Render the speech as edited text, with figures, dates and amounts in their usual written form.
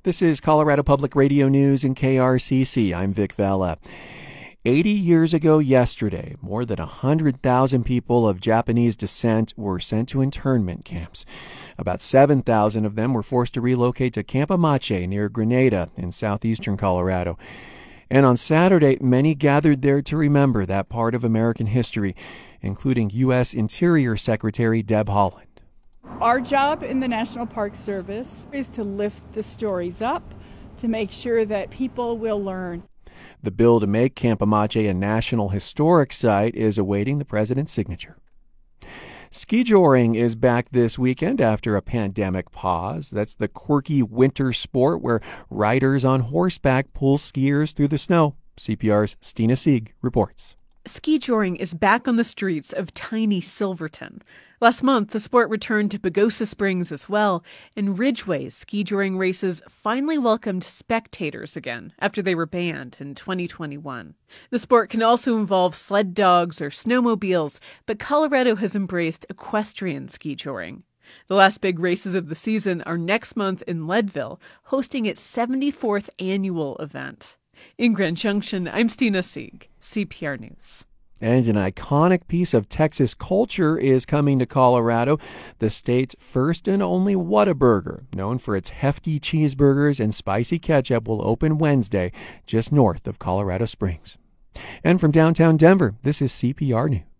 This is Colorado Public Radio News and KRCC. I'm Vic Vela. 80 years ago yesterday, more than 100,000 people of Japanese descent were sent to internment camps. About 7,000 of them were forced to relocate to Camp Amache near Grenada in southeastern Colorado. And on Saturday, many gathered there to remember that part of American history, including U.S. Interior Secretary Deb Haaland. Our job in the National Park Service is to lift the stories up, to make sure that people will learn. The bill to make Camp Amache a National Historic Site is awaiting the president's signature. Ski joring is back this weekend after a pandemic pause. That's the quirky winter sport where riders on horseback pull skiers through the snow. CPR's Stina Sieg reports. Ski joring is back on the streets of tiny Silverton. Last month, the sport returned to Pagosa Springs as well, and Ridgeway's ski joring races finally welcomed spectators again after they were banned in 2021. The sport can also involve sled dogs or snowmobiles, but Colorado has embraced equestrian ski joring. The last big races of the season are next month in Leadville, hosting its 74th annual event. In Grand Junction, I'm Stina Sieg, CPR News. And an iconic piece of Texas culture is coming to Colorado. The state's first and only Whataburger, known for its hefty cheeseburgers and spicy ketchup, will open Wednesday just north of Colorado Springs. And from downtown Denver, this is CPR News.